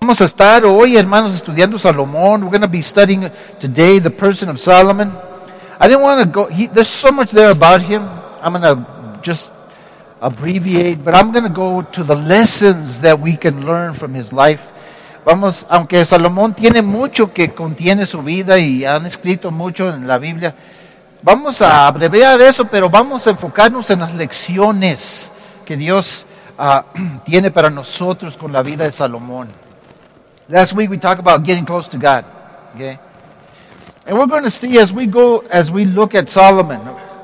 Vamos a estar hoy, hermanos, estudiando Salomón. We're going to be studying today the person of Solomon. I didn't want to go, there's so much there about him. I'm going to just abbreviate, but I'm going to go to the lessons that we can learn from his life. Vamos, aunque Salomón tiene mucho que contiene su vida y han escrito mucho en la Biblia, vamos a abreviar eso, pero vamos a enfocarnos en las lecciones que Dios tiene para nosotros con la vida de Salomón. Last week we talked about getting close to God, okay? And we're going to see as we look at Solomon,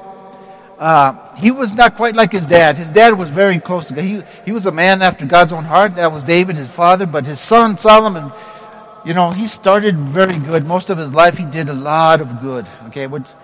he was not quite like his dad. His dad was very close to God. He was a man after God's own heart. That was David, his father. But his son Solomon, he started very good. Most of his life he did a lot of good, okay?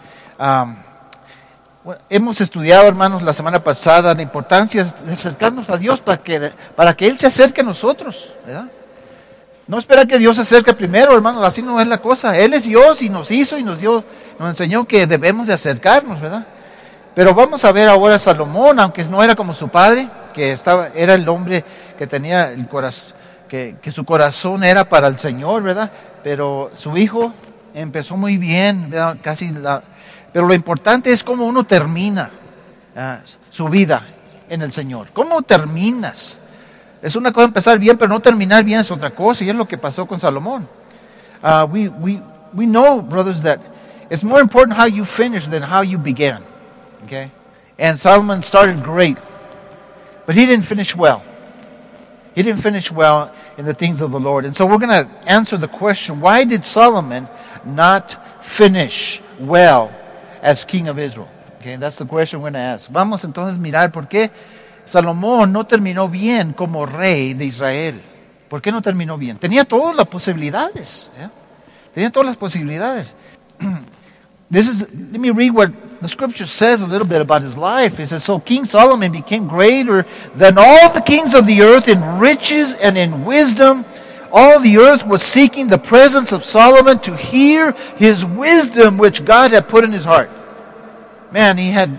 Hemos estudiado, hermanos, la semana pasada la importancia de acercarnos a Dios para que Él se acerque a nosotros, ¿verdad? No espera que Dios se acerque primero, hermanos, así no es la cosa. Él es Dios y nos hizo y nos enseñó que debemos de acercarnos, ¿verdad? Pero vamos a ver ahora a Salomón, aunque no era como su padre, que era el hombre que tenía el corazón, que su corazón era para el Señor, ¿verdad? Pero su hijo empezó muy bien, ¿verdad? Pero lo importante es cómo uno termina su vida en el Señor. ¿Cómo terminas? Es una cosa empezar bien, pero no terminar bien es otra cosa, y es lo que pasó con Salomón. We know, brothers, that it's more important how you finish than how you began. Okay? And Solomon started great, but he didn't finish well. He didn't finish well in the things of the Lord. And so we're going to answer the question, why did Solomon not finish well as king of Israel? Okay, that's the question we're going to ask. Vamos entonces a mirar por qué Salomón no terminó bien como rey de Israel. ¿Por qué no terminó bien? Tenía todas las posibilidades. ¿Eh? Tenía todas las posibilidades. Let me read what the scripture says a little bit about his life. It says, so King Solomon became greater than all the kings of the earth in riches and in wisdom. All the earth was seeking the presence of Solomon to hear his wisdom which God had put in his heart. Man, he had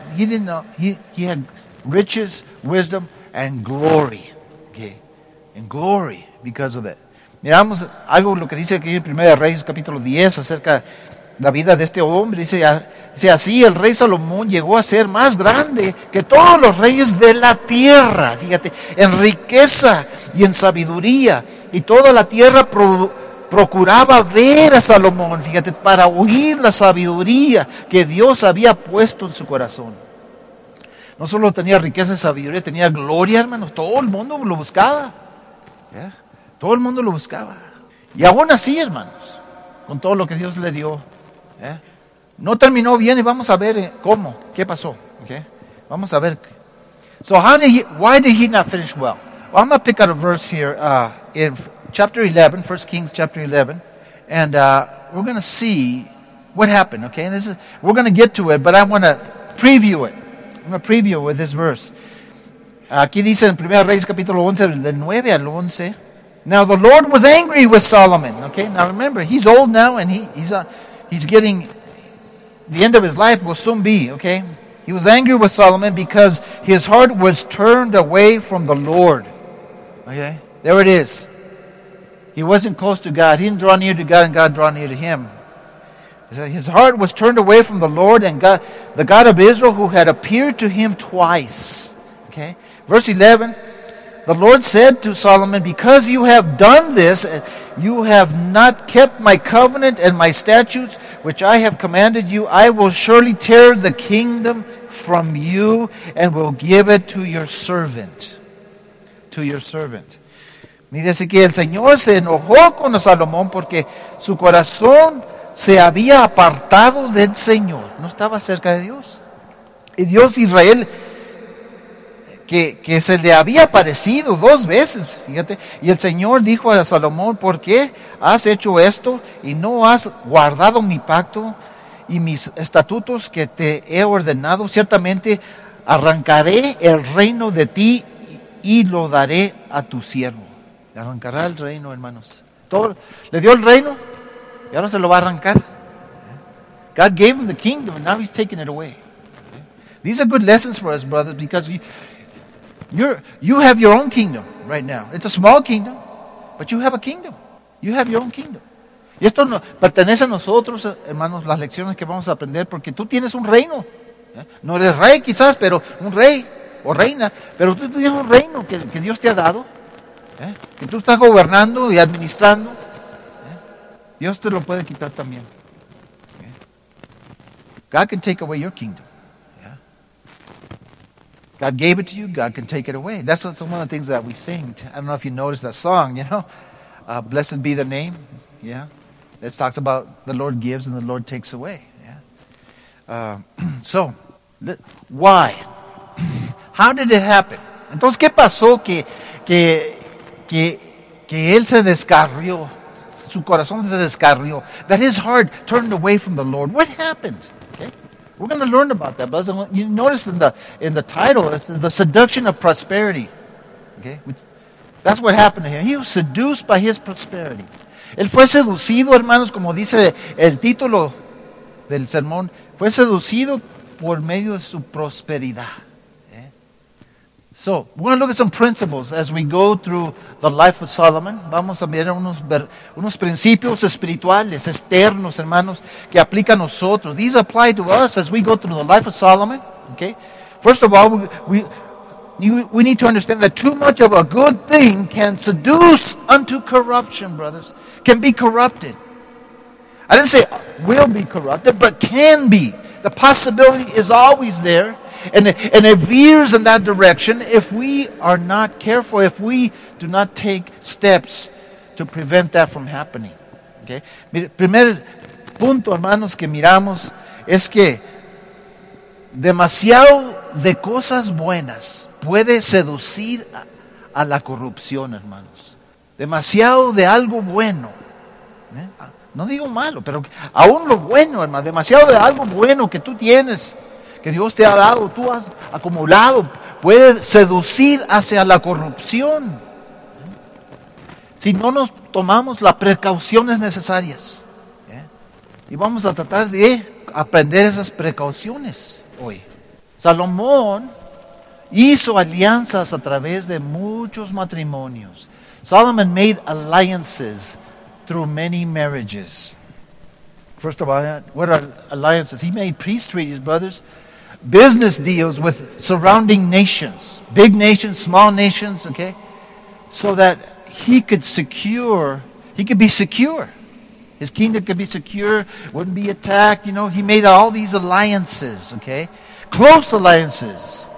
riches, wisdom, and glory. Okay. And glory because of it. Miramos algo lo que dice aquí en 1 Reyes capítulo 10 acerca de la vida de este hombre. Dice así, el rey Salomón llegó a ser más grande que todos los reyes de la tierra. Fíjate, en riqueza y en sabiduría. Y toda la tierra procuraba ver a Salomón, fíjate, para oír la sabiduría que Dios había puesto en su corazón. No solo tenía riqueza y sabiduría, tenía gloria, hermanos. Todo el mundo lo buscaba. ¿Yeah? Todo el mundo lo buscaba. Y aún así, hermanos, con todo lo que Dios le dio, no terminó bien y vamos a ver cómo, qué pasó. Okay? Vamos a ver. So why did he not finish well? Well, I'm going to pick out a verse here in chapter 11, 1 Kings chapter 11, and we're going to see what happened. Okay, we're going to get to it, but I want to preview it. I'm going to preview with this verse. Aquí dice en 1 Reyes capítulo 11, del 9 al 11. Now the Lord was angry with Solomon. Okay, now remember, he's old now and he's getting, the end of his life will soon be, okay? He was angry with Solomon because his heart was turned away from the Lord. Okay, there it is. He wasn't close to God. He didn't draw near to God and God draw near to him. His heart was turned away from the Lord and God, the God of Israel, who had appeared to him twice. Okay? Verse 11, the Lord said to Solomon, because you have done this, you have not kept my covenant and my statutes, which I have commanded you, I will surely tear the kingdom from you and will give it to your servant. To your servant. Dice que el Señor se enojó con Salomón porque su corazón se había apartado del Señor, no estaba cerca de Dios. Y Dios Israel, que se le había aparecido 2 veces, fíjate. Y el Señor dijo a Salomón, ¿por qué has hecho esto y no has guardado mi pacto y mis estatutos que te he ordenado? Ciertamente arrancaré el reino de ti y lo daré a tu siervo. Le arrancará el reino, hermanos. Le dio el reino y ahora se lo va a arrancar. God gave him the kingdom and now he's taking it away. These are good lessons for us, brothers, because you have your own kingdom right now. It's a small kingdom, but you have a kingdom. You have your own kingdom. Y esto no, pertenece a nosotros, hermanos, las lecciones que vamos a aprender, porque tú tienes un reino. No eres rey quizás, pero un rey o reina, pero tú tienes un reino que Dios te ha dado, que tú estás gobernando y administrando. Dios te lo puede quitar también. God can take away your kingdom. God gave it to you, God can take it away. That's one of the things that we sing. I don't know if you noticed that song, Blessed be the name. Yeah. It talks about the Lord gives and the Lord takes away. Yeah. So, why? How did it happen? Entonces, ¿qué pasó que él se descarrió? Su corazón se descarrió. That his heart turned away from the Lord. What happened? Okay. We're going to learn about that. But you notice in the title, it's the seduction of prosperity. Okay. That's what happened to him. He was seduced by his prosperity. Él fue seducido, hermanos, como dice el título del sermón, fue seducido por medio de su prosperidad. So, we're going to look at some principles as we go through the life of Solomon. Vamos a ver unos principios espirituales, externos, hermanos, que aplican a nosotros. These apply to us as we go through the life of Solomon. Okay? First of all, we need to understand that too much of a good thing can seduce unto corruption, brothers. Can be corrupted. I didn't say will be corrupted, but can be. The possibility is always there. And it veers in that direction if we are not careful, if we do not take steps to prevent that from happening. Okay? Primer punto, hermanos, que miramos es que demasiado de cosas buenas puede seducir a la corrupción, hermanos. Demasiado de algo bueno. No digo malo, pero aún lo bueno, hermano. Demasiado de algo bueno que tú tienes, que Dios te ha dado, tú has acumulado, puede seducir hacia la corrupción. Si no nos tomamos las precauciones necesarias. Y vamos a tratar de aprender esas precauciones hoy. Salomón hizo alianzas a través de muchos matrimonios. Solomon made alliances through many marriages. First of all, what are alliances? He made peace treaties, brothers. Business deals with surrounding nations. Big nations, small nations, okay? So that he could be secure. His kingdom could be secure, wouldn't be attacked, He made all these alliances, okay? Close alliances.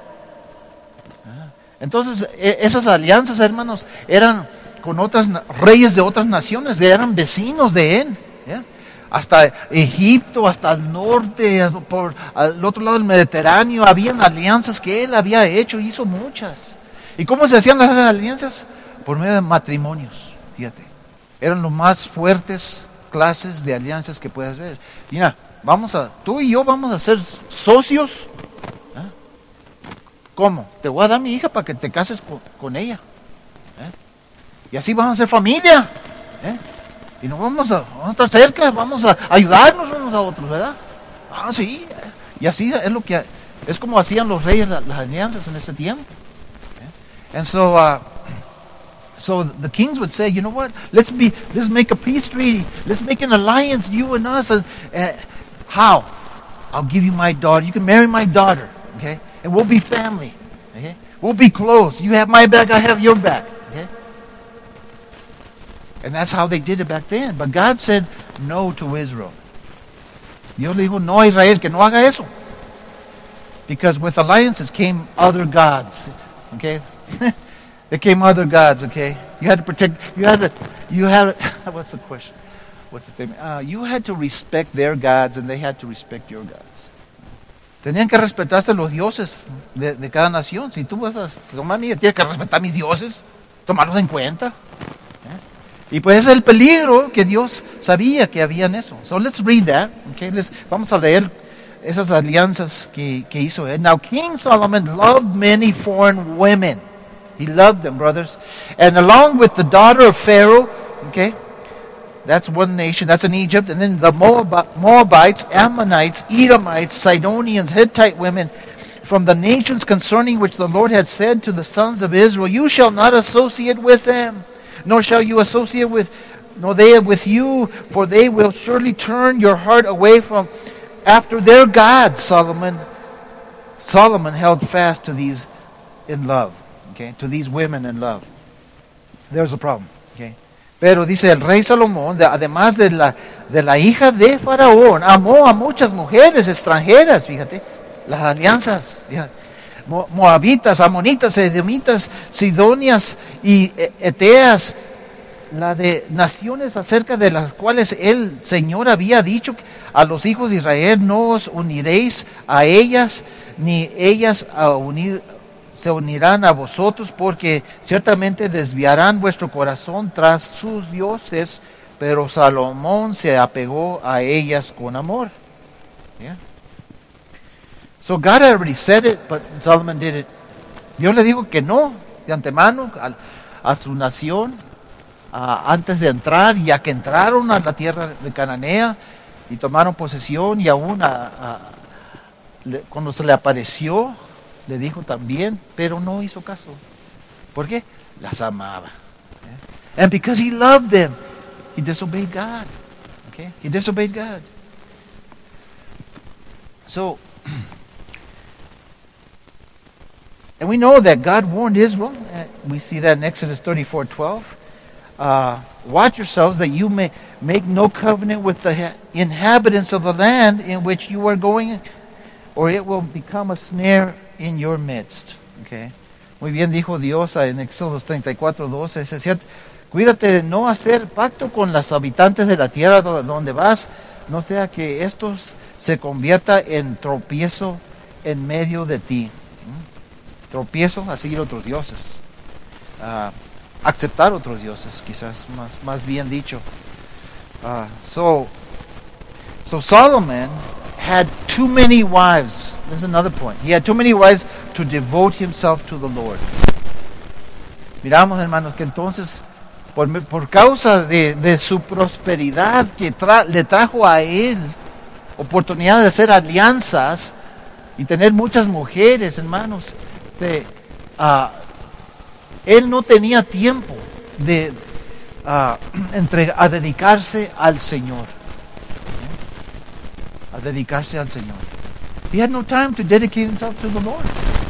Entonces, esas alianzas, hermanos, eran con otros reyes de otras naciones, eran vecinos de él. Hasta Egipto, hasta el norte, por al otro lado del Mediterráneo, habían alianzas que él había hecho, hizo muchas. ¿Y cómo se hacían las alianzas? Por medio de matrimonios, fíjate. Eran los más fuertes clases de alianzas que puedes ver. Mira, tú y yo vamos a ser socios. ¿Cómo? Te voy a dar mi hija para que te cases con ella. Y así vamos a ser familia. Y nos vamos a estar cerca, vamos a ayudarnos unos a otros, ¿verdad? Sí. Y así es como hacían los reyes las alianzas en ese tiempo. And so the kings would say, you know what? Let's make a peace treaty. Let's make an alliance, you and us. How? I'll give you my daughter. You can marry my daughter, okay? And we'll be family, okay? We'll be close. You have my back, I have your back, okay? And that's how they did it back then. But God said no to Israel. Dios le dijo no a Israel, que no haga eso. Because with alliances came other gods, okay? There came other gods, okay? You had to protect, what's the question? What's the statement? You had to respect their gods and they had to respect your gods. Tenían que respetarse los dioses de cada nación. Si tú vas a tomar mi, tienes que respetar mis dioses, tomarlos en cuenta. Y pues ese es el peligro que Dios sabía que había en eso. So let's read that. Okay? Vamos a leer esas alianzas que hizo él. Now King Solomon loved many foreign women. He loved them, brothers. And along with the daughter of Pharaoh, okay, that's one nation, that's in Egypt. And then the Moabites, Ammonites, Edomites, Sidonians, Hittite women, from the nations concerning which the Lord had said to the sons of Israel, you shall not associate with them, nor shall you associate with, nor they with you, for they will surely turn your heart away from after their gods. Solomon held fast to these in love, okay, to these women in love. There's a problem, okay. Pero dice el rey Salomón, además de la hija de Faraón, amó a muchas mujeres extranjeras, fíjate, las alianzas, fíjate, moabitas, amonitas, edomitas, sidonias y eteas, la de naciones acerca de las cuales el Señor había dicho a los hijos de Israel, no os uniréis a ellas, ni ellas se unirán a vosotros, porque ciertamente desviarán vuestro corazón tras sus dioses, pero Salomón se apegó a ellas con amor. Yeah. So God already said it, but Solomon did it. Dios le dijo que no, de antemano, a su nación, antes de entrar, ya que entraron a la tierra de Cananea y tomaron posesión, y aún cuando se le apareció, le dijo también, pero no hizo caso. ¿Por qué? Las amaba. Okay? And because he loved them, he disobeyed God. Okay? He disobeyed God. So, and we know that God warned Israel. We see that in Exodus 34:12. Watch yourselves that you may make no covenant with the inhabitants of the land in which you are going, or it will become a snare in your midst. Okay. Muy bien dijo Dios en Éxodo 34:12. Es cierto. Cuídate de no hacer pacto con los habitantes de la tierra donde vas, no sea que estos se convierta en tropiezo en medio de ti. Tropiezo a seguir otros dioses. Aceptar otros dioses, quizás más bien dicho. So Solomon had too many wives. This is another point. He had too many wives to devote himself to the Lord. Miramos, hermanos, que entonces, por causa de su prosperidad que le trajo a él oportunidad de hacer alianzas y tener muchas mujeres, hermanos, él no tenía tiempo a dedicarse al Señor. A dedicarse al Señor. He had no time to dedicate himself to the Lord.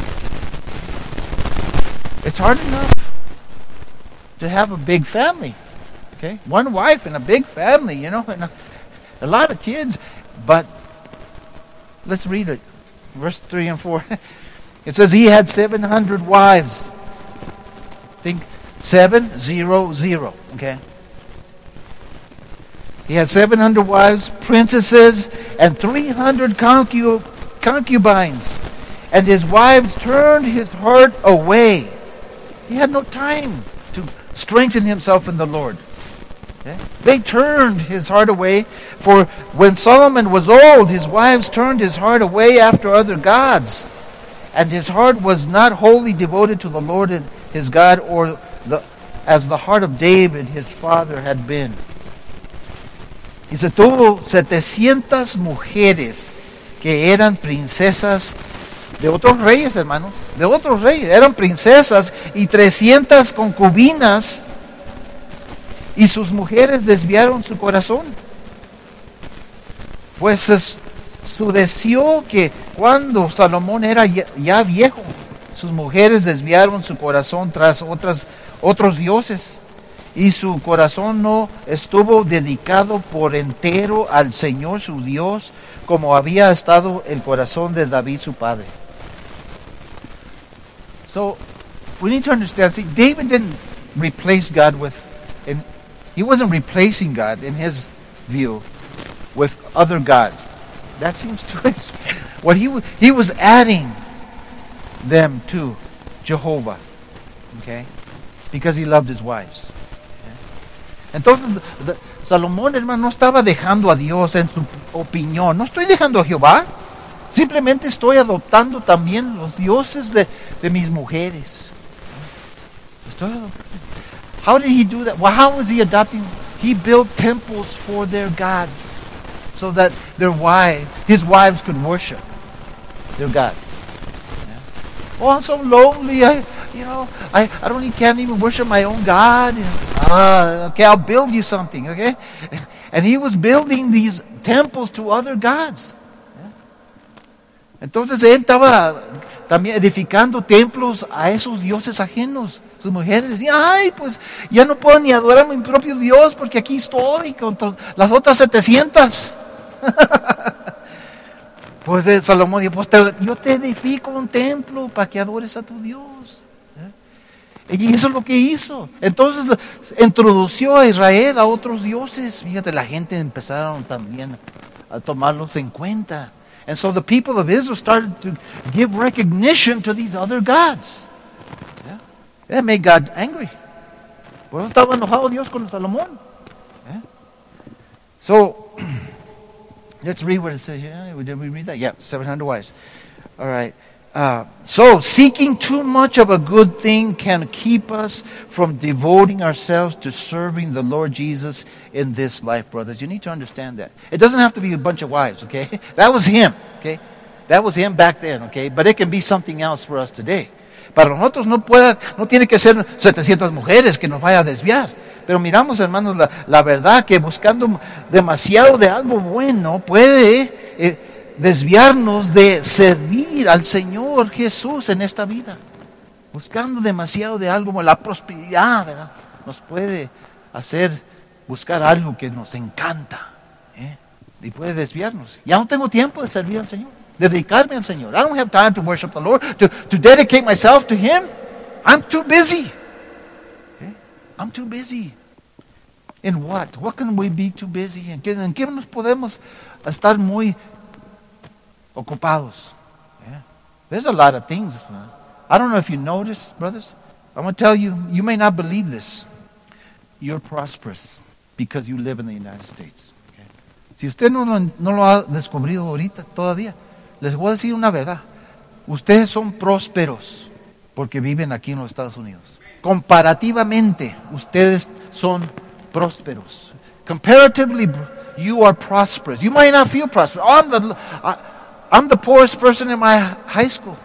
It's hard enough to have a big family. Okay? One wife and a big family, you know, and a lot of kids. But let's read it. Verse 3 and 4. It says he had 700 wives. Think 700. Okay? He had 700 wives, princesses, and 300 concubines. And his wives turned his heart away. He had no time to strengthen himself in the Lord. Okay? They turned his heart away. For when Solomon was old, his wives turned his heart away after other gods. And his heart was not wholly devoted to the Lord his God, or as the heart of David his father had been. Y se tuvo 700 mujeres que eran princesas de otros reyes, hermanos, de otros reyes, eran princesas, y 300 concubinas, y sus mujeres desviaron su corazón. Pues sucedió que cuando Salomón era ya viejo, sus mujeres desviaron su corazón tras otros dioses, y su corazón no estuvo dedicado por entero al Señor su Dios, como había estado el corazón de David su padre. So, we need to understand, see, David didn't replace God he wasn't replacing God in his view with other gods. That seems too what he was adding them to Jehovah, okay, because he loved his wives. Okay? Entonces, Salomón, hermano, no estaba dejando a Dios en su opinión. No estoy dejando a Jehová. Simplemente estoy adoptando también los dioses de mis mujeres. How did he do that? Well, how was he adopting? He built temples for their gods so that his wives could worship their gods. Yeah. Oh, I'm so lonely. can't even worship my own God. Okay, I'll build you something, okay? And he was building these temples to other gods. Entonces él estaba también edificando templos a esos dioses ajenos. Sus mujeres decían, ay, pues ya no puedo ni adorar a mi propio Dios porque aquí estoy contra las otras 700. Pues Salomón dijo, pues yo te edifico un templo para que adores a tu Dios. Y eso es lo que hizo. Entonces introdució a Israel a otros dioses. Fíjate, la gente empezaron también a tomarlos en cuenta. And so the people of Israel started to give recognition to these other gods. That made God angry. Por eso estaba enojado Dios con Salomón. So, let's read what it says here. Did we read that? Yeah, 700 wives. All right. So, seeking too much of a good thing can keep us from devoting ourselves to serving the Lord Jesus in this life, brothers. You need to understand that. It doesn't have to be a bunch of wives, okay? That was him, okay? That was him back then, okay? But it can be something else for us today. Para nosotros no tiene que ser 700 mujeres que nos vaya a desviar. Pero miramos, hermanos, la verdad que buscando demasiado de algo bueno puede desviarnos de servir al Señor Jesús en esta vida. Buscando demasiado de algo como la prosperidad, ¿verdad? Nos puede hacer buscar algo que nos encanta, y puede desviarnos. Ya no tengo tiempo de servir al Señor, de dedicarme al Señor. I don't have time to worship the Lord, to dedicate myself to Him. I'm too busy. I'm too busy. In what? What can we be too busy? ¿En qué nos podemos estar muy ocupados? There's a lot of things. I don't know if you noticed, brothers. I'm going to tell you, you may not believe this. You're prosperous because you live in the United States. Si usted no lo ha descubrido ahorita todavía, les voy a decir una verdad. Ustedes son prósperos porque viven aquí en los Estados Unidos. Comparativamente, ustedes son prósperos. Comparatively, you are prosperous. You might not feel prosperous. I'm the poorest person in my high school.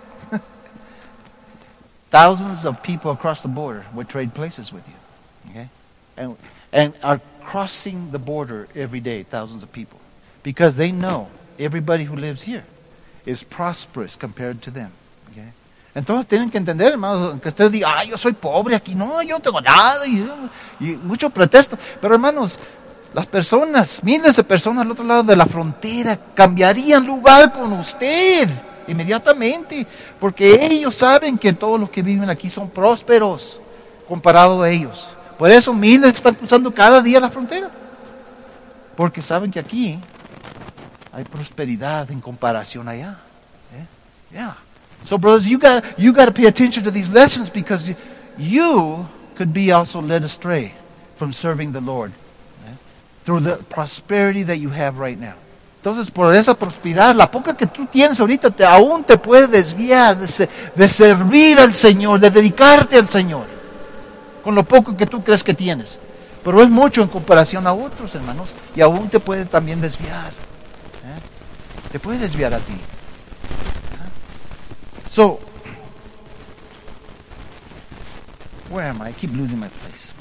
Thousands of people across the border would trade places with you. Okay? And are crossing the border every day, thousands of people. Because they know everybody who lives here is prosperous compared to them. Okay? Entonces tienen que entender, hermanos, que usted diga, yo soy pobre aquí. No, yo no tengo nada. Y mucho pretexto. Pero hermanos, las personas, miles de personas al otro lado de la frontera cambiarían lugar con usted inmediatamente, porque ellos saben que todos los que viven aquí son prósperos comparado a ellos. Por eso miles están cruzando cada día la frontera, porque saben que aquí hay prosperidad en comparación allá. Yeah. So brothers, you got to pay attention to these lessons, because you could be also led astray from serving the Lord through the prosperity that you have right now. Entonces, por esa prosperidad, la poca que tú tienes ahorita, aún te puede desviar de servir al Señor, de dedicarte al Señor, con lo poco que tú crees que tienes. Pero es mucho en comparación a otros, hermanos, y aún te puede también desviar. Te puede desviar a ti. So, where am I? I keep losing my place.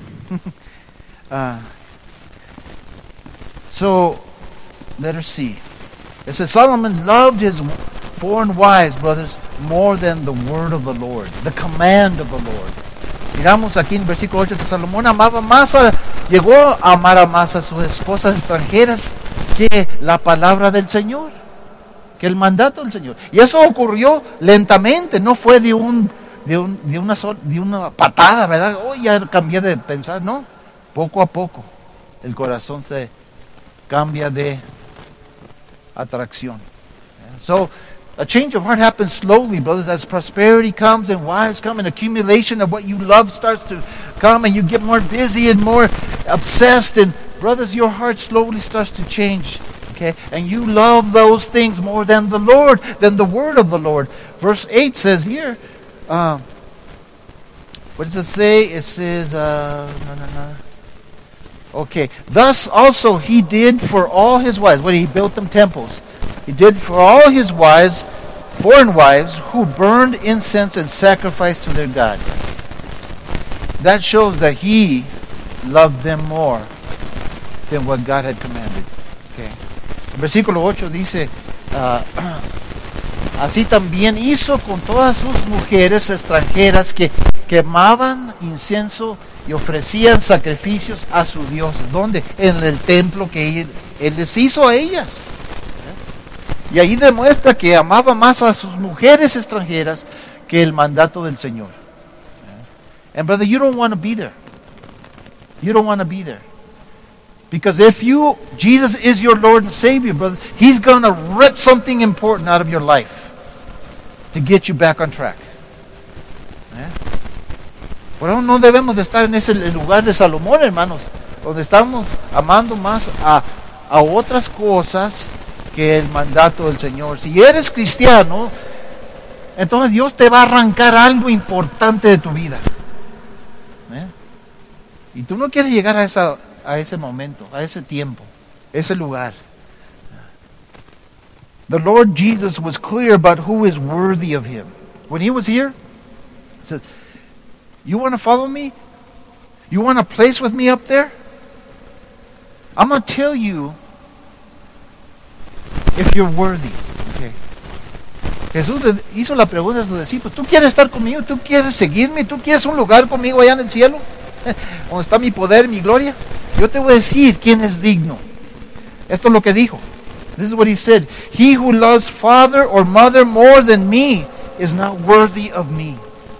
So, let us see. It says Solomon loved his foreign wives, brothers, more than the word of the Lord, the command of the Lord. Miramos aquí en versículo 8 que Salomón llegó a amar más a sus esposas extranjeras que la palabra del Señor, que el mandato del Señor. Y eso ocurrió lentamente, no fue de una patada, ¿verdad? Ya cambié de pensar, no. Poco a poco el corazón se cambia de atracción. So, a change of heart happens slowly, brothers, as prosperity comes and wives come and accumulation of what you love starts to come and you get more busy and more obsessed, and brothers, your heart slowly starts to change. Okay? And you love those things more than the Lord, than the word of the Lord. Verse 8 says here, what does it say? It says, Okay, thus also he did for all his wives. When he built them temples, he did for all his wives foreign wives who burned incense and sacrificed to their God. That shows that he loved them more than what God had commanded. Okay. Versículo 8 dice, así también hizo con todas sus mujeres extranjeras que quemaban incienso y ofrecían sacrificios a su Dios. ¿Dónde? En el templo que él les hizo a ellas. Y ahí demuestra que amaba más a sus mujeres extranjeras que el mandato del Señor. And brother, you don't want to be there. You don't want to be there. Because if Jesus is your Lord and Savior, brother, He's going to rip something important out of your life to get you back on track. Por eso no debemos de estar en ese lugar de Salomón, hermanos, donde estamos amando más a otras cosas que el mandato del Señor. Si eres cristiano, entonces Dios te va a arrancar algo importante de tu vida. Y tú no quieres llegar a ese momento, a ese tiempo, ese lugar. The Lord Jesus was clear about who is worthy of Him. When He was here, He said, you want to follow me? You want a place with me up there? I'm going to tell you if you're worthy. Okay. Jesús le hizo la pregunta a sus discípulos, ¿tú quieres estar conmigo? ¿Tú quieres seguirme? ¿Tú quieres un lugar conmigo allá en el cielo? ¿Donde está mi poder, mi gloria? Yo te voy a decir quién es digno. Esto es lo que dijo. This is what He said. He who loves father or mother more than me is not worthy of me.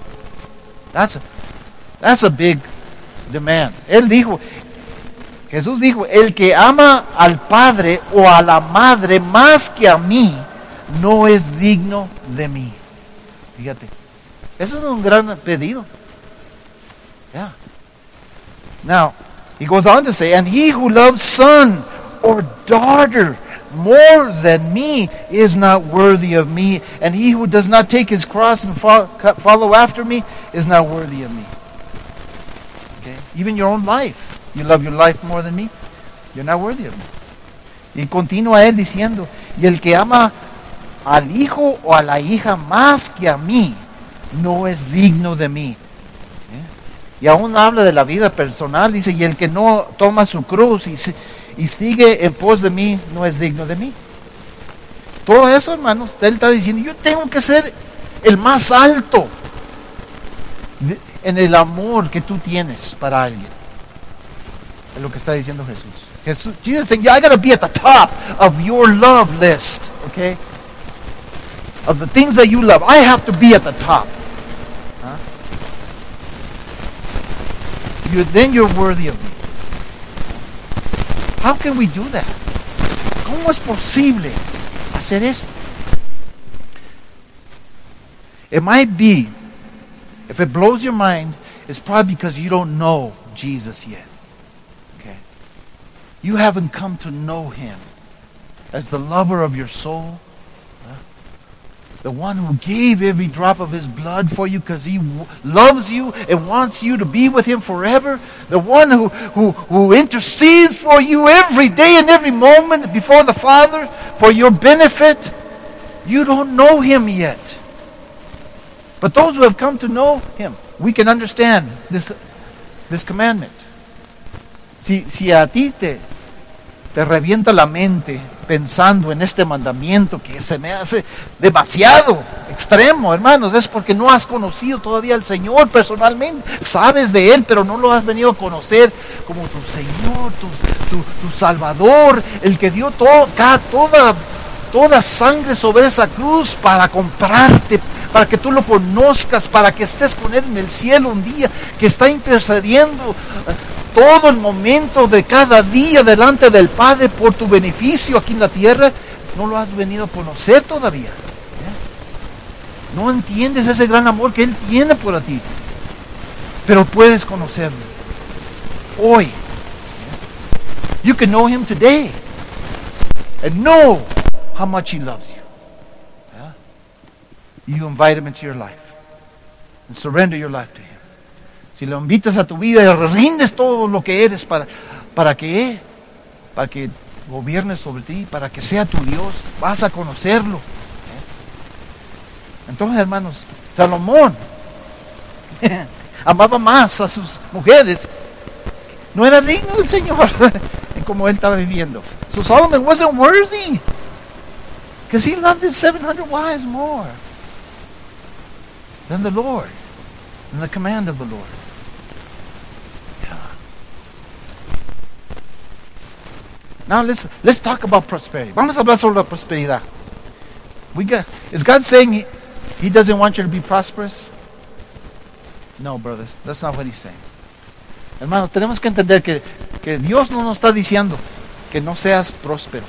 That's a big demand. Jesús dijo, el que ama al padre o a la madre más que a mí, no es digno de mí. Fíjate, eso es un gran pedido. Yeah. Now, he goes on to say, and he who loves son or daughter more than me is not worthy of me, and he who does not take his cross and follow after me is not worthy of me. Okay? Even your own life. You love your life more than me, you're not worthy of me. Y continúa él diciendo, y el que ama al hijo o a la hija más que a mí, no es digno de mí. Y aún habla de la vida personal, dice, y el que no toma su cruz y sigue en pos de mí, no es digno de mí. Todo eso, hermanos, él está diciendo, yo tengo que ser el más alto en el amor que tú tienes para alguien. Es lo que está diciendo Jesús. Jesus saying, I got to be at the top of your love list, okay? Of the things that you love, I have to be at the top. Then you're worthy of me. How can we do that? ¿Cómo es posible hacer eso? It might be, if it blows your mind, it's probably because you don't know Jesus yet. Okay? You haven't come to know Him as the lover of your soul. The one who gave every drop of His blood for you because He loves you and wants you to be with Him forever. The one who intercedes for you every day and every moment before the Father for your benefit. You don't know Him yet. But those who have come to know Him, we can understand this commandment. Si a ti te revienta la mente pensando en este mandamiento que se me hace demasiado extremo, hermanos, es porque no has conocido todavía al Señor personalmente. Sabes de Él, pero no lo has venido a conocer como tu Señor, tu Salvador, el que dio toda sangre sobre esa cruz para comprarte, para que tú lo conozcas, para que estés con Él en el cielo un día, que está intercediendo todo el momento de cada día delante del Padre por tu beneficio aquí en la tierra. No lo has venido a conocer todavía. No entiendes ese gran amor que Él tiene por ti, pero puedes conocerlo hoy. You can know Him today and know how much He loves you. You invite Him into your life and surrender your life to Him. Si lo invitas a tu vida y rindes todo lo que eres para que gobierne sobre ti, para que sea tu Dios, vas a conocerlo. Entonces, hermanos, Salomón amaba más a sus mujeres. No era digno del Señor en como él estaba viviendo. So Solomon wasn't worthy because he loved his 700 wives more than the Lord, than the command of the Lord. Yeah. Now let's talk about prosperity. Vamos a hablar sobre la prosperidad. Is God saying he doesn't want you to be prosperous? No, brothers, that's not what he's saying. Hermanos, tenemos que entender que Dios no nos está diciendo que no seas próspero.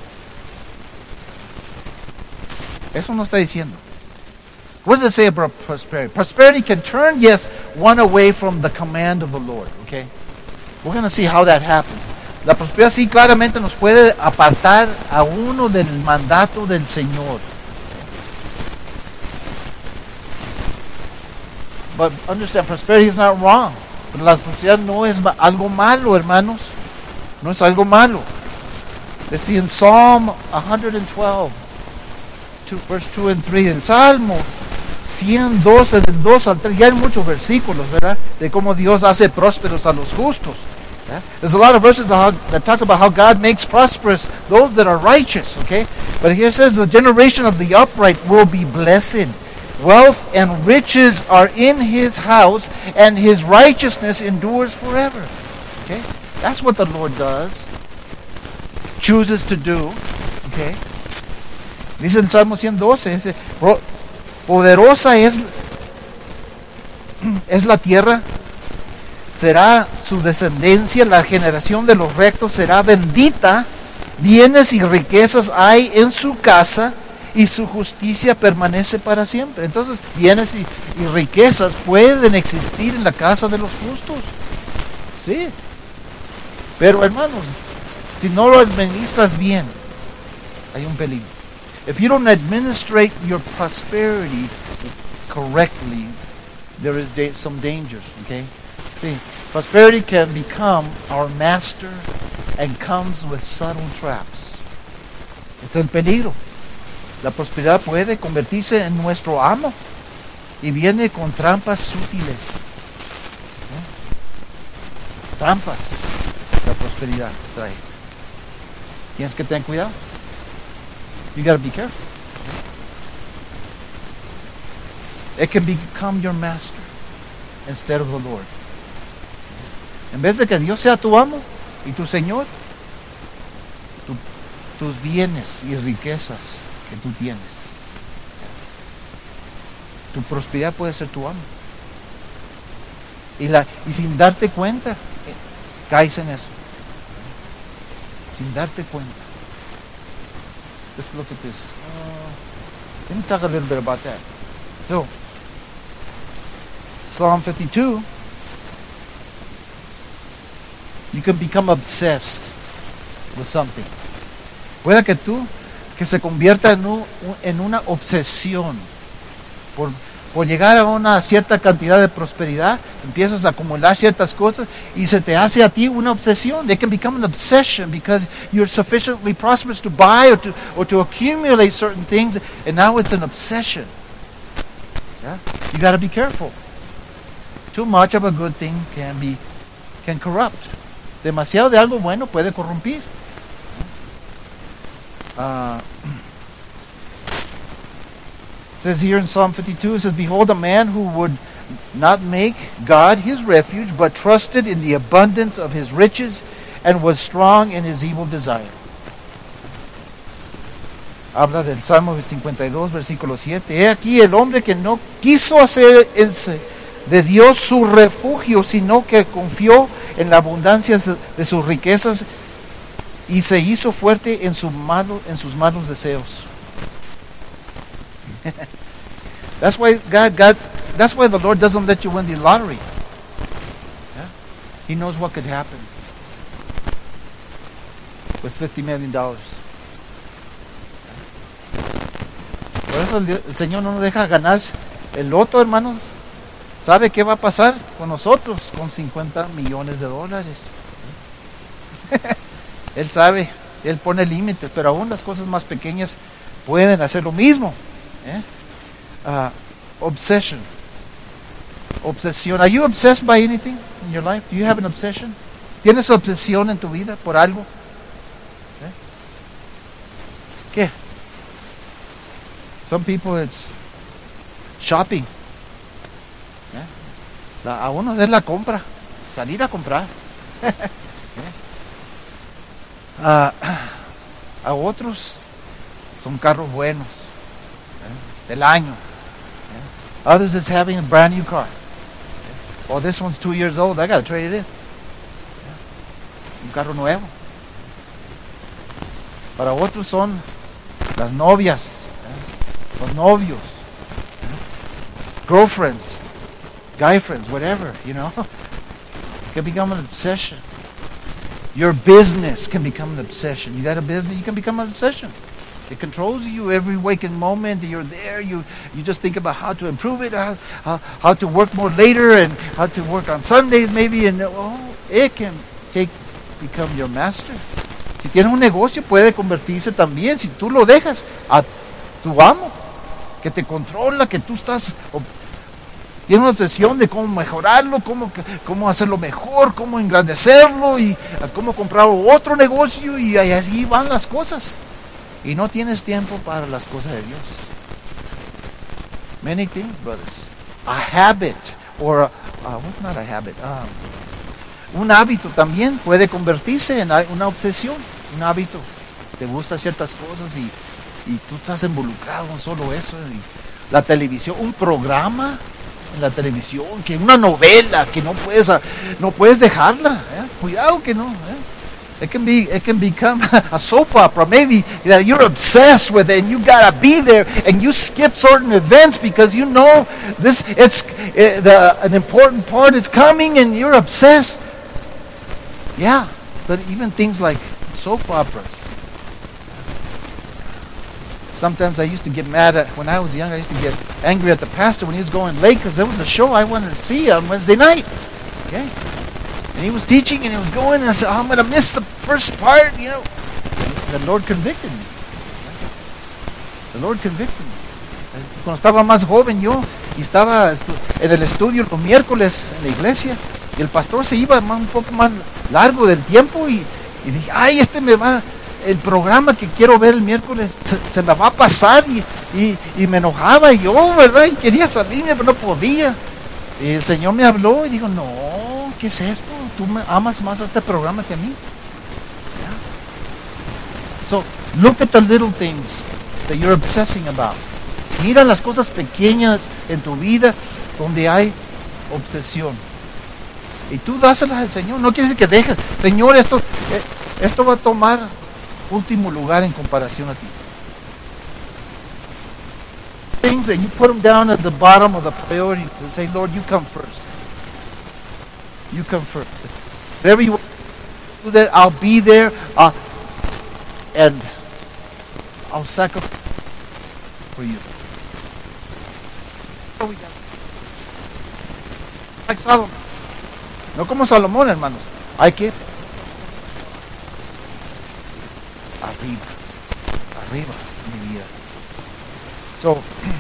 Eso no está diciendo. What does it say about prosperity? Prosperity can turn, yes, one away from the command of the Lord, okay? We're going to see how that happens. La prosperidad sí claramente nos puede apartar a uno del mandato del Señor. But understand, prosperity is not wrong. Pero la prosperidad no es algo malo, hermanos. No es algo malo. Let's see in Psalm 112, verse 2 and 3. En Salmo 112, del 2 al 3. Ya hay muchos versículos, ¿verdad? De cómo Dios hace prósperos a los justos. ¿Yeah? There's a lot of verses that talks about how God makes prosperous those that are righteous, okay? But here it says, the generation of the upright will be blessed. Wealth and riches are in his house, and his righteousness endures forever. Okay? That's what the Lord does. Chooses to do. Okay? Dice en Salmo 112, dice, poderosa es la tierra, será su descendencia, la generación de los rectos será bendita, bienes y riquezas hay en su casa, y su justicia permanece para siempre. Entonces, bienes y riquezas pueden existir en la casa de los justos. Sí. Pero, hermanos, si no lo administras bien, hay un peligro. If you don't administrate your prosperity correctly, there is some dangers, okay? See, prosperity can become our master and comes with subtle traps. Está en peligro. La prosperidad puede convertirse en nuestro amo y viene con trampas sutiles. ¿Eh? Trampas la prosperidad trae. Tienes que tener cuidado. You got to be careful. It can become your master instead of the Lord. En vez de que Dios sea tu amo y tu Señor, tus bienes y riquezas que tú tienes. Tu prosperidad puede ser tu amo. Y sin darte cuenta, caes en eso. Sin darte cuenta. Let's look at this. Let me talk a little bit about that. So, Psalm 52, you can become obsessed with something. Puede que se convierta en una obsesión por llegar a una cierta cantidad de prosperidad, empiezas a acumular ciertas cosas y se te hace a ti una obsesión. They can become an obsession because you're sufficiently prosperous to buy or to accumulate certain things, and now it's an obsession. Yeah? You got to be careful. Too much of a good thing can corrupt. Demasiado de algo bueno puede corrompir. It says here in Psalm 52, it says, behold, a man who would not make God his refuge, but trusted in the abundance of his riches, and was strong in his evil desire. Habla del Salmo 52, versículo 7. He aquí el hombre que no quiso hacer de Dios su refugio, sino que confió en la abundancia de sus riquezas y se hizo fuerte en sus malos deseos. That's why that's why the Lord doesn't let you win the lottery. Yeah? He knows what could happen with $50 million. Por eso el Señor no nos deja ganar el loto, hermanos. ¿Sabe qué va a pasar con nosotros con $50 millones? Él sabe, Él pone límites, pero aún las cosas más pequeñas pueden hacer lo mismo. Obsession. Obsesión. Are you obsessed by anything in your life? Do you have an obsession? ¿Tienes obsesión en tu vida por algo? ¿Eh? ¿Qué? Some people it's shopping. ¿Eh? A uno es la compra, salir a comprar. ¿Eh? A otros son carros buenos, ¿eh? Del año. ¿Eh? Others it's having a brand new car. Oh, this one's 2 years old, I gotta trade it in. Un carro nuevo. Para otros son las novias, los novios, girlfriends, guy friends, whatever, you know. It can become an obsession. Your business can become an obsession. You got a business, you can become an obsession. It controls you every waking moment. You're there. You just think about how to improve it, how to work more later, and how to work on Sundays maybe. And it can become your master. Si tienes un negocio puede convertirse también, si tú lo dejas, a tu amo, que te controla, que tú estás, tienes una obsesión de cómo mejorarlo, cómo hacerlo mejor, cómo engrandecerlo y cómo comprar otro negocio y así van las cosas. Y no tienes tiempo para las cosas de Dios. Many things, brothers. A habit, or what's not a habit? Un hábito también puede convertirse en una obsesión. Un hábito. Te gustan ciertas cosas y tú estás involucrado en solo eso. Y la televisión, un programa en la televisión, que una novela que no puedes dejarla. Cuidado que no. It can become a soap opera, maybe that you're obsessed with it and you gotta be there and you skip certain events because you know an important part is coming and you're obsessed. Yeah, but even things like soap operas. Sometimes I used to get mad at, when I was young, I used to get angry at the pastor when he was going late because there was a show I wanted to see on Wednesday night. Okay? And he was teaching and he was going and I said, I'm going to miss the first part, you know. The Lord convicted me. The Lord convicted me. Cuando estaba más joven yo y estaba en el estudio los miércoles en la iglesia y el pastor se iba un poco más largo del tiempo y dije, ay, el programa que quiero ver el miércoles se me va a pasar y me enojaba y yo, ¿verdad? Y quería salirme pero no podía. Y el Señor me habló y dijo, no, ¿qué es esto? Tú me amas más a este programa que a mí. Yeah. So, look at the little things that you're obsessing about. Mira las cosas pequeñas en tu vida donde hay obsesión. Y tú dáselas al Señor. No quiere decir que dejes. Señor, esto va a tomar último lugar en comparación a ti. Things that you put them down at the bottom of the priority to say, Lord, you come first. You come first. Whatever you do that, I'll be there and I'll sacrifice for you. Like Solomon. No como Salomón, hermanos. Hay que arriba, mi vida. So,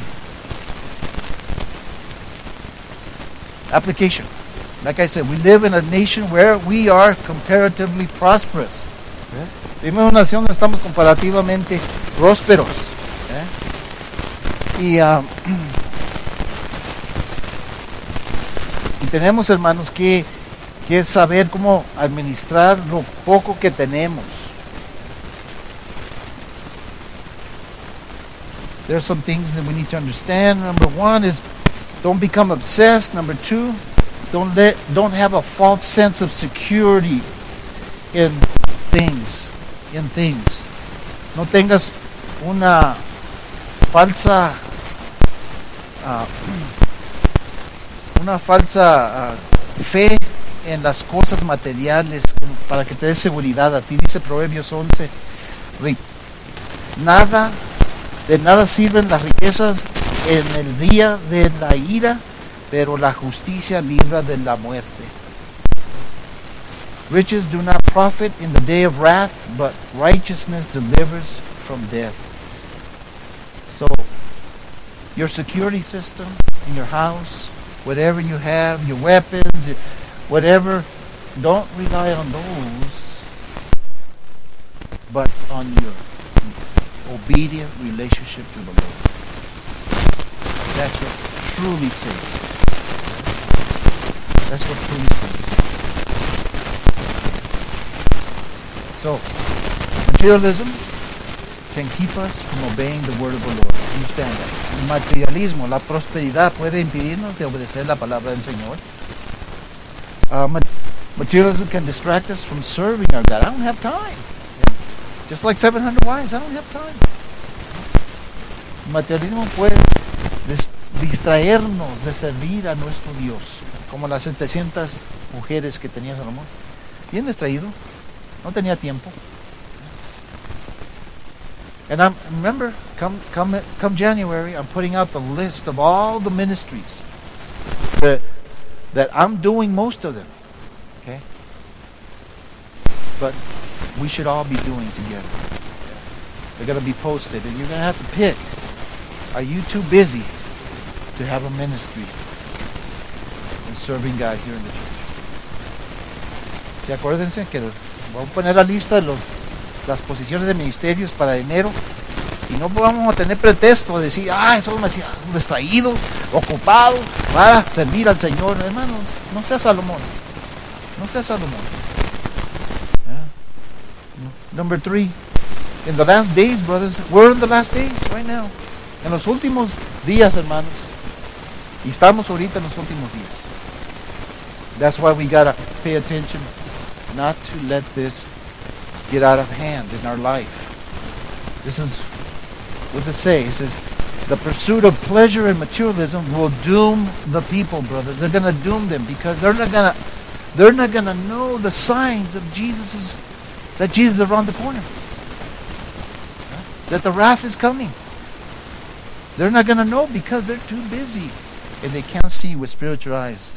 application. Like I said, we live in a nation where we are comparatively prosperous. Vivimos en una nación donde estamos comparativamente prósperos. Y tenemos, hermanos, que saber cómo administrar lo poco que tenemos. There are some things that we need to understand. Number one is don't become obsessed. Number two, don't have a false sense of security in things. No tengas una falsa fe en las cosas materiales para que te dé seguridad a ti. Dice Proverbios 11, de nada sirven las riquezas en el día de la ira, pero la justicia libra de la muerte. Riches do not profit in the day of wrath, but righteousness delivers from death. So, your security system, in your house, whatever you have, your weapons, whatever, don't rely on those, but on your obedient relationship to the Lord. That's what truly saves. That's what truly saves. So, materialism can keep us from obeying the word of the Lord. Understand that. El materialismo, la prosperidad puede impedirnos de obedecer la palabra del Señor. Materialism can distract us from serving our God. I don't have time. Just like 700 wives, I don't have time. Materialismo puede distraernos de servir a nuestro Dios, como las 700 mujeres que tenía Salomón. Bien distraído, no tenía tiempo. And remember, come January, I'm putting out the list of all the ministries that I'm doing most of them. Okay? But we should all be doing together. They're going to be posted, and you're going to have to pick. Are you too busy to have a ministry and serving God here in the church? Sí, acuérdense que voy a poner la lista de las posiciones de ministerios para enero, y no vamos a tener pretexto de decir, eso me hacía distraído, ocupado para servir al Señor. Hermanos, no sea Salomón. No sea Salomón. Number 3, in the last days, brothers, we're in the last days right now. En los últimos días, hermanos, y estamos ahorita en los últimos días. That's why we gotta pay attention not to let this get out of hand in our life. This is, what does it say? It says, the pursuit of pleasure and materialism will doom the people, brothers. They're gonna doom them because they're not gonna know the signs of that Jesus is around the corner. That the wrath is coming. They're not going to know because they're too busy and they can't see with spiritual eyes.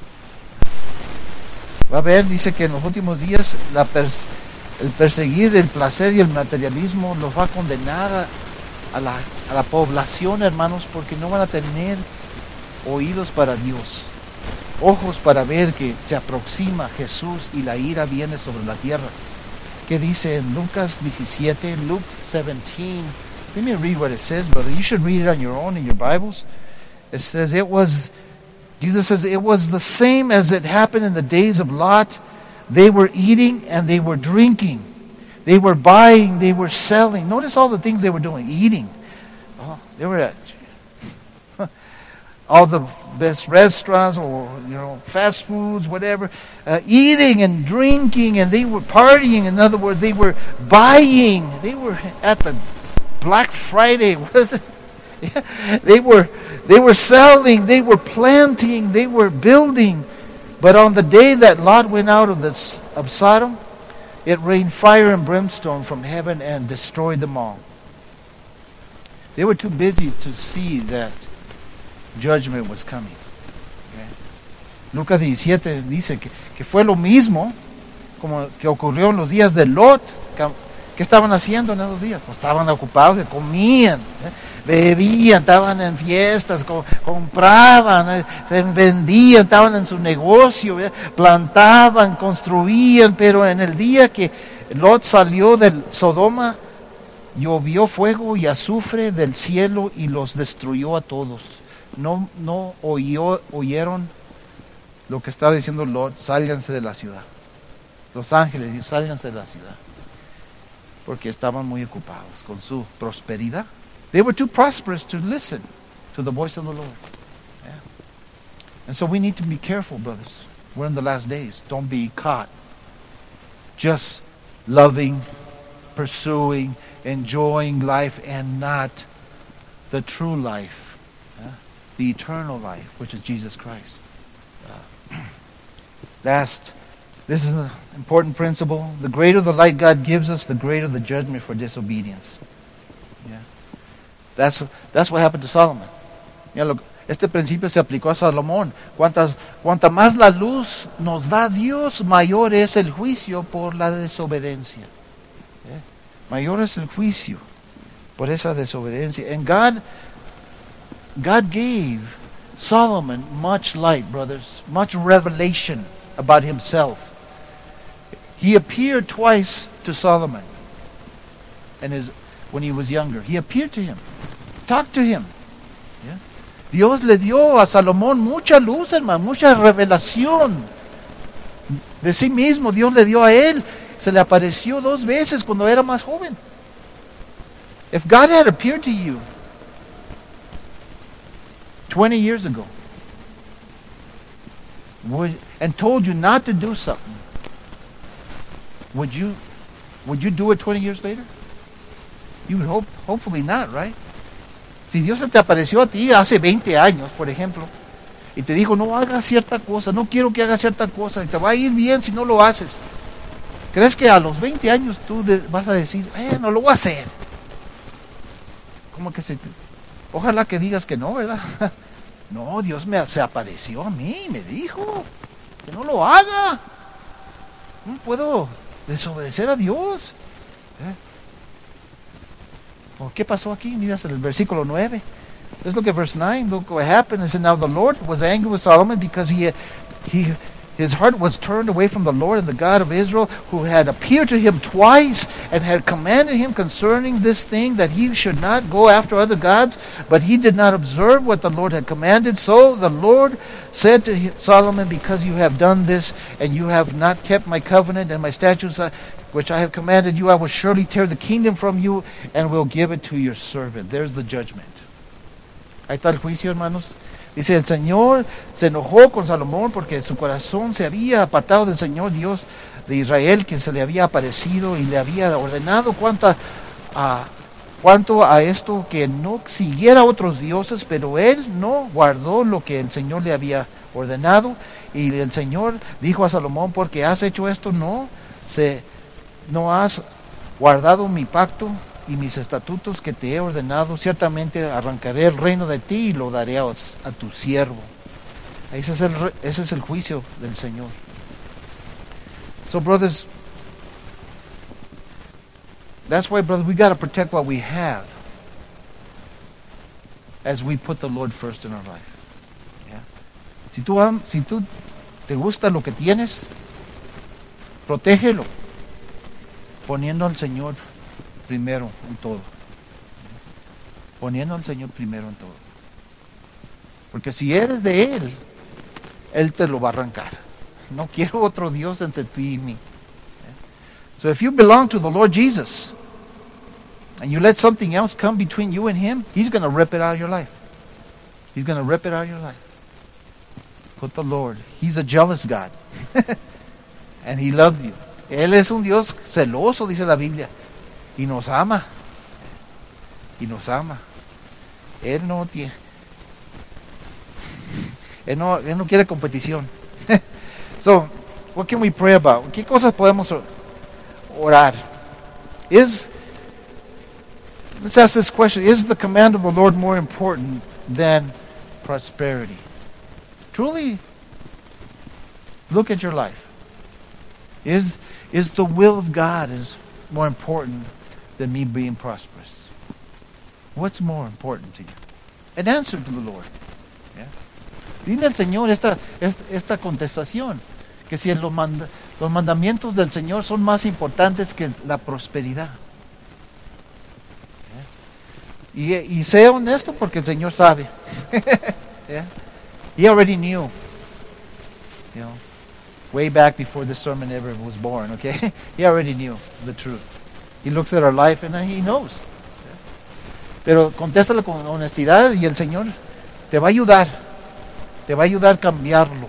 Va a ver, dice que en los últimos días el perseguir el placer y el materialismo los va a condenar a la población, hermanos, porque no van a tener oídos para Dios, ojos para ver que se aproxima Jesús y la ira viene sobre la tierra. Que dice en Lucas 17, Luke 17. Let me read what it says, brother. You should read it on your own in your Bibles. It says Jesus says, it was the same as it happened in the days of Lot. They were eating and they were drinking. They were buying, they were selling. Notice all the things they were doing. Eating. They were at all the best restaurants or fast foods, whatever, eating and drinking, and they were partying. In other words, they were buying. They were at the Black Friday. What is it? Yeah. They were selling. They were planting. They were building. But on the day that Lot went out of Sodom, it rained fire and brimstone from heaven and destroyed them all. They were too busy to see that judgment was coming. Okay. Lucas 17 dice que fue lo mismo como que ocurrió en los días de Lot. ¿Qué estaban haciendo en esos días? Pues estaban ocupados, comían, bebían, estaban en fiestas, compraban, se vendían, estaban en su negocio, plantaban, construían, pero en el día que Lot salió del Sodoma, llovió fuego y azufre del cielo y los destruyó a todos. No oyeron lo que estaba diciendo Lot, sálganse de la ciudad. Los ángeles, sálganse de la ciudad. Porque estaban muy ocupados con su prosperidad. They were too prosperous to listen to the voice of the Lord. Yeah. And so we need to be careful, brothers. We're in the last days. Don't be caught just loving, pursuing, enjoying life and not the true life, the eternal life, which is Jesus Christ. This is an important principle. The greater the light God gives us, the greater the judgment for disobedience. Yeah. That's what happened to Solomon. Este principio se aplicó a Salomón. Cuanta más la luz nos da Dios, mayor es el juicio por la desobediencia. Yeah. Mayor es el juicio por esa desobediencia. And God gave Solomon much light, brothers, much revelation about himself. He appeared twice to Solomon when he was younger. He appeared to him, talked to him. Yeah? Dios le dio a Salomón mucha luz, hermano, mucha revelación de sí mismo. Dios le dio a él. Se le apareció 2 veces cuando era más joven. If God had appeared to you 20 years ago and told you not to do something, would you do it 20 years later? You would hopefully not, right? Si Dios se te apareció a ti hace 20 años, por ejemplo, y te dijo, no hagas cierta cosa, no quiero que hagas cierta cosa, y te va a ir bien si no lo haces, ¿crees que a los 20 años tú vas a decir, no lo voy a hacer? Como que ojalá que digas que no, ¿verdad? No, Dios se apareció a mí y me dijo que no lo haga. No puedo desobedecer a Dios. ¿Qué pasó aquí? Mira el versículo 9. Let's look at verse 9. Look what happened. It said, now the Lord was angry with Solomon because his heart was turned away from the Lord and the God of Israel, who had appeared to him twice and had commanded him concerning this thing, that he should not go after other gods. But he did not observe what the Lord had commanded. So the Lord said to Solomon, because you have done this, and you have not kept my covenant and my statutes, which I have commanded you, I will surely tear the kingdom from you and will give it to your servant. There's the judgment. Ahí está el juicio, hermanos. Dice, el Señor se enojó con Salomón porque su corazón se había apartado del Señor Dios de Israel, que se le había aparecido y le había ordenado cuanto a esto, que no siguiera otros dioses, pero él no guardó lo que el Señor le había ordenado. Y el Señor dijo a Salomón, porque has hecho esto, no has guardado mi pacto y mis estatutos que te he ordenado, ciertamente arrancaré el reino de ti y lo daré a tu siervo. Ese es el juicio del Señor. So, brothers, that's why, brothers, we got to protect what we have as we put the Lord first in our life. Yeah? Si tú te gusta lo que tienes, protégelo, poniendo al Señor primero en todo. Poniendo al Señor primero en todo. Porque si eres de Él, Él te lo va a arrancar. No quiero otro Dios entre ti y mí. So if you belong to the Lord Jesus, and you let something else come between you and Him, He's going to rip it out of your life. He's going to rip it out of your life. Put the Lord. He's a jealous God. And He loves you. Él es un Dios celoso, dice la Biblia. Y nos ama. Y nos ama. Él no quiere competición. So, what can we pray about? ¿Qué cosas podemos orar? Let's ask this question. Is the command of the Lord more important than prosperity? Truly, look at your life. Is the will of God is more important than me being prosperous? What's more important to you? An answer to the Lord. Yeah? Dile al Señor esta contestación, que si los mandamientos del Señor son más importantes que la prosperidad. Yeah? Y sea honesto, porque el Señor sabe. Yeah? He already knew. You know, way back before this sermon ever was born, okay? He already knew the truth. He looks at our life and He knows. Pero contéstalo con honestidad y el Señor te va a ayudar. Te va a ayudar a cambiarlo.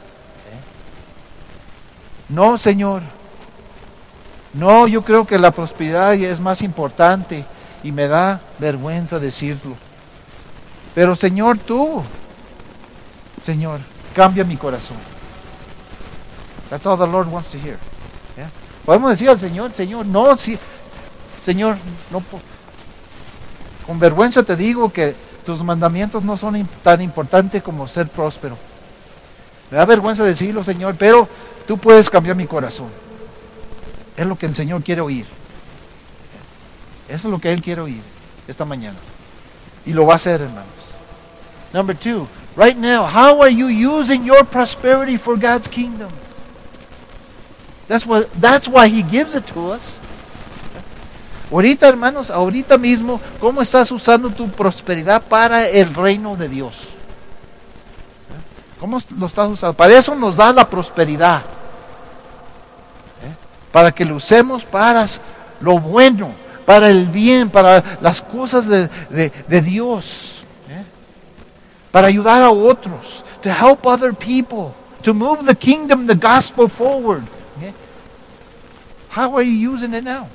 No, Señor. No, yo creo que la prosperidad es más importante y me da vergüenza decirlo. Pero Señor, Señor, cambia mi corazón. That's all the Lord wants to hear. Yeah? Podemos decir al Señor, no, sí, Señor, no, con vergüenza te digo que tus mandamientos no son tan importantes como ser próspero. Me da vergüenza decirlo, Señor, pero tú puedes cambiar mi corazón. Es lo que el Señor quiere oír. Eso es lo que Él quiere oír esta mañana. Y lo va a hacer, hermanos. Number 2, Right now, how are you using your prosperity for God's kingdom? That's why He gives it to us. Ahorita, hermanos, ahorita mismo, ¿cómo estás usando tu prosperidad para el reino de Dios? ¿Cómo lo estás usando? Para eso nos da la prosperidad. Para que lo usemos para lo bueno, para el bien, para las cosas de Dios. Para ayudar a otros. To help other people. To move the kingdom, the gospel forward. How are you using it now?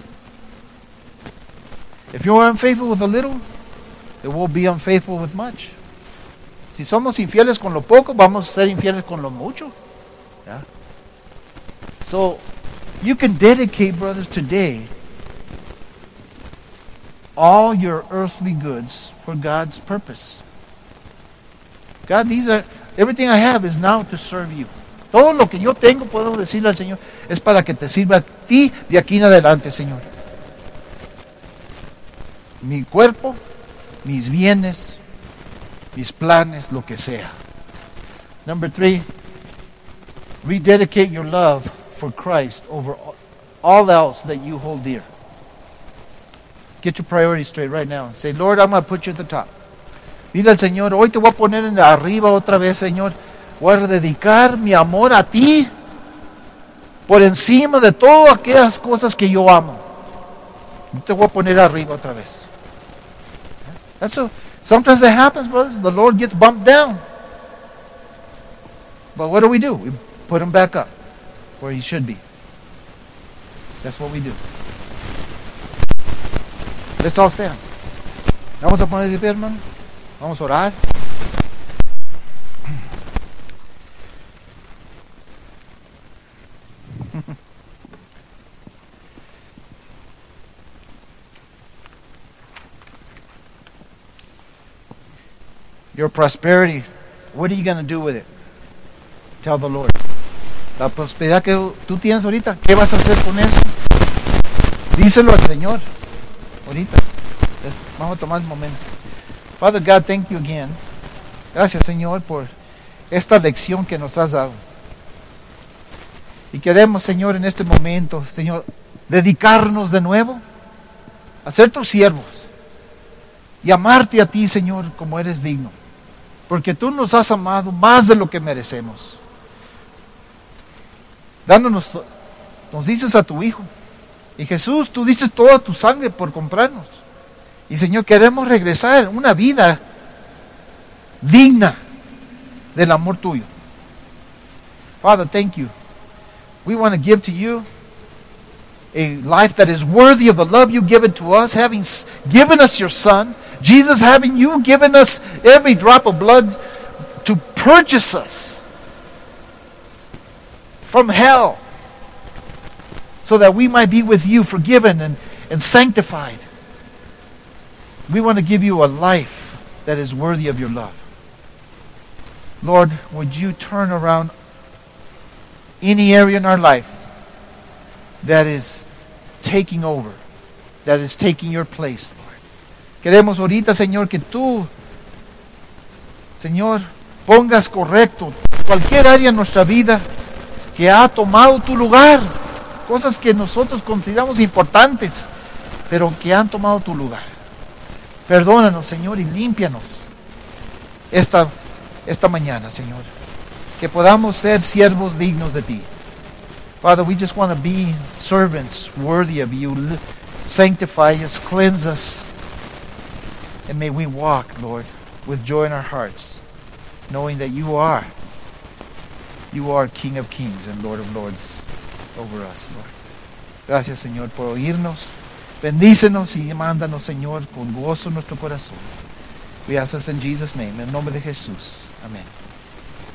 If you're unfaithful with a little, it will be unfaithful with much. Si somos infieles con lo poco, vamos a ser infieles con lo mucho. Yeah? So, you can dedicate, brothers, today all your earthly goods for God's purpose. God, everything I have is now to serve you. Todo lo que yo tengo, puedo decirle al Señor, es para que te sirva a ti de aquí en adelante, Señor. Mi cuerpo, mis bienes, mis planes, lo que sea. Number 3, rededicate your love for Christ over all else that you hold dear. Get your priorities straight right now. Say, Lord, I'm going to put you at the top. Dile al Señor, hoy te voy a poner arriba otra vez, Señor. Voy a dedicar mi amor a ti por encima de todas aquellas cosas que yo amo. Te voy a poner arriba otra vez. Sometimes that happens, brothers. The Lord gets bumped down. But what do? We put him back up where he should be. That's what we do. Let's all stand. Vamos a poner de pie, hermano. Vamos a orar. Your prosperity, what are you going to do with it? Tell the Lord. La prosperidad que tú tienes ahorita, ¿qué vas a hacer con eso? Díselo al Señor. Ahorita. Vamos a tomar un momento. Father God, thank you again. Gracias, Señor, por esta lección que nos has dado. Y queremos, Señor, en este momento, Señor, dedicarnos de nuevo a ser tus siervos y amarte a ti, Señor, como eres digno. Porque tú nos has amado más de lo que merecemos. Nos dices a tu Hijo. Y Jesús, tú dices toda tu sangre por comprarnos. Y Señor, queremos regresar a una vida digna del amor tuyo. Father, thank you. We want to give to you a life that is worthy of the love you given to us, having given us your Son. Jesus, having you given us every drop of blood to purchase us from hell so that we might be with you, forgiven and sanctified. We want to give you a life that is worthy of your love. Lord, would you turn around any area in our life that is taking over, that is taking your place, Lord. Queremos ahorita, Señor, que tú, Señor, pongas correcto cualquier área en nuestra vida que ha tomado tu lugar, cosas que nosotros consideramos importantes, pero que han tomado tu lugar. Perdónanos, Señor, y límpianos esta mañana, Señor. Que podamos ser siervos dignos de ti. Father, we just want to be servants worthy of you. Sanctify us, cleanse us. And may we walk, Lord, with joy in our hearts, knowing that you are King of Kings and Lord of Lords over us, Lord. Gracias, Señor, por oírnos. Bendícenos y mándanos, Señor, con gozo en nuestro corazón. We ask this in Jesus' name, en nombre de Jesús. Amén.